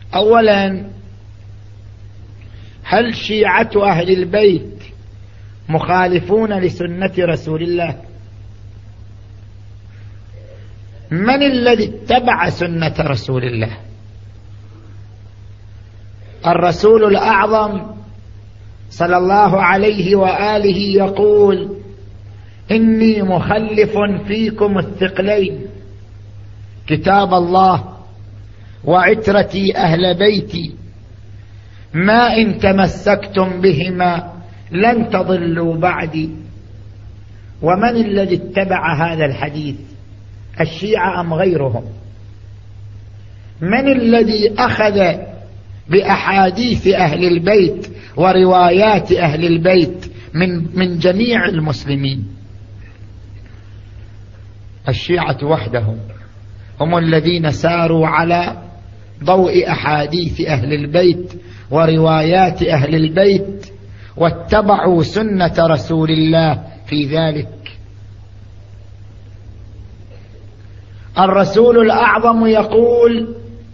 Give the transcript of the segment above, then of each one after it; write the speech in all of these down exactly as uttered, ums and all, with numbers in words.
أولا، هل شيعة أهل البيت مخالفون لسنة رسول الله؟ من الذي اتبع سنة رسول الله؟ الرسول الأعظم صلى الله عليه وآله يقول: إني مخلف فيكم الثقلين، كتاب الله وعترتي أهل بيتي، ما إن تمسكتم بهما لن تضلوا بعدي. ومن الذي اتبع هذا الحديث؟ الشيعة أم غيرهم؟ من الذي أخذ بأحاديث أهل البيت وروايات أهل البيت من, من جميع المسلمين؟ الشيعة وحدهم هم الذين ساروا على ضوء أحاديث أهل البيت وروايات أهل البيت واتبعوا سنة رسول الله في ذلك. الرسول الأعظم يقول: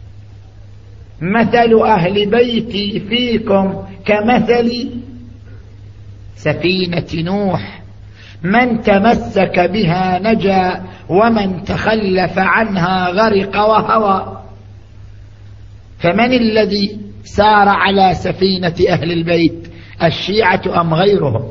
مثل أهل بيتي فيكم كمثل سفينة نوح، من تمسك بها نجا ومن تخلف عنها غرق وهوى. فمن الذي سار على سفينة أهل البيت؟ الشيعة أم غيرهم؟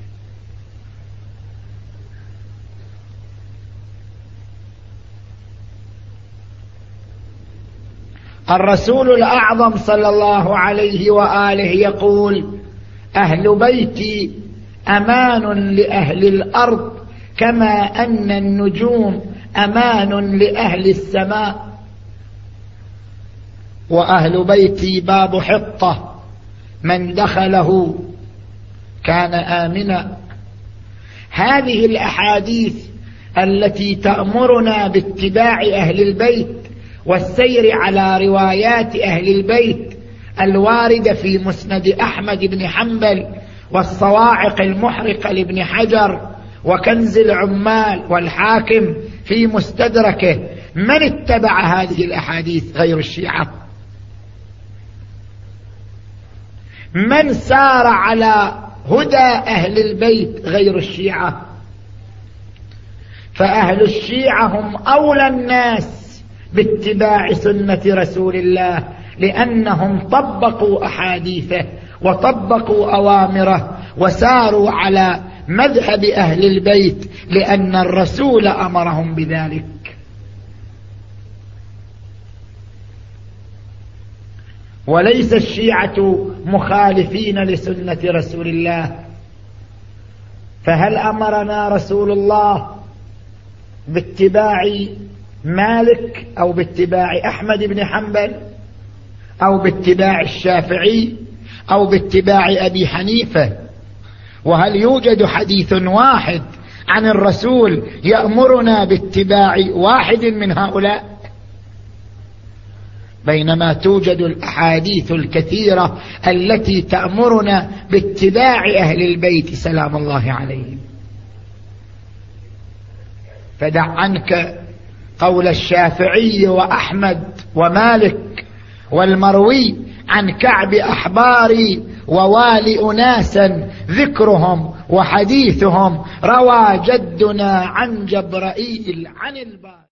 الرسول الأعظم صلى الله عليه وآله يقول: أهل بيتي أمان لأهل الأرض كما أن النجوم أمان لأهل السماء، وأهل بيتي باب حطة من دخله كان آمنا. هذه الأحاديث التي تأمرنا باتباع أهل البيت والسير على روايات أهل البيت الواردة في مسند أحمد بن حنبل والصواعق المحرقة لابن حجر وكنز العمال والحاكم في مستدركه، من اتبع هذه الأحاديث غير الشيعة؟ من سار على هدى أهل البيت غير الشيعة؟ فأهل الشيعة هم أولى الناس باتباع سنة رسول الله، لأنهم طبقوا أحاديثه وطبقوا أوامره وساروا على مذهب أهل البيت لأن الرسول أمرهم بذلك. وليس الشيعة مخالفين لسنة رسول الله. فهل أمرنا رسول الله باتباع مالك أو باتباع أحمد بن حنبل أو باتباع الشافعي أو باتباع أبي حنيفة؟ وهل يوجد حديث واحد عن الرسول يأمرنا باتباع واحد من هؤلاء؟ بينما توجد الأحاديث الكثيرة التي تأمرنا باتباع أهل البيت سلام الله عليهم. فدع عنك قول الشافعي وأحمد ومالك والمروي عن كعب أحباري ووالي أناسا ذكرهم وحديثهم روى جدنا عن جبرائيل عن الباب.